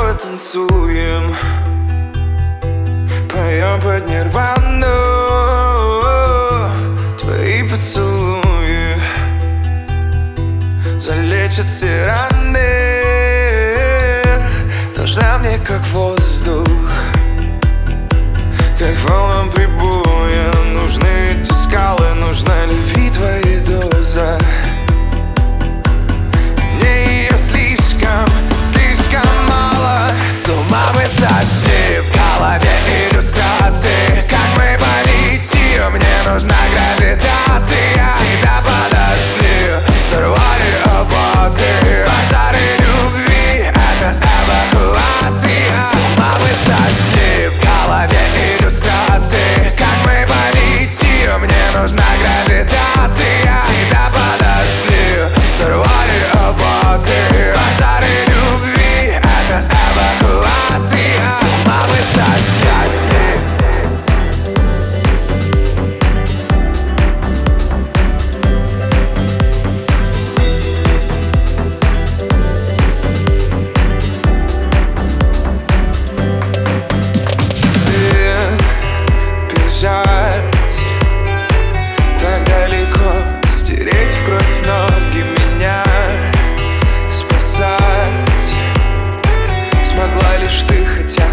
тобой танцуем, поем под нирвану. Твои поцелуи залечат все раны. Нужна мне как воздух, как волнам прибоя. Нужны эти скалы, нужна любви твоя доза. Мне ее слишком, слишком мало. С ума мы сошли, в голове иллюстрации, как мы полетим. Мне нужна гравитация. Тебя подошли, сорвали апатии. Пожары любви, это эвакуация. С ума мы сошли, в голове иллюстрации, как мы полетим. Мне нужна гравитация. Тебя подошли, сорвали апатии. Пожары любви, это эвакуация. С ума мы сошли. Так далеко, стереть в кровь ноги, меня спасать смогла лишь ты, хотя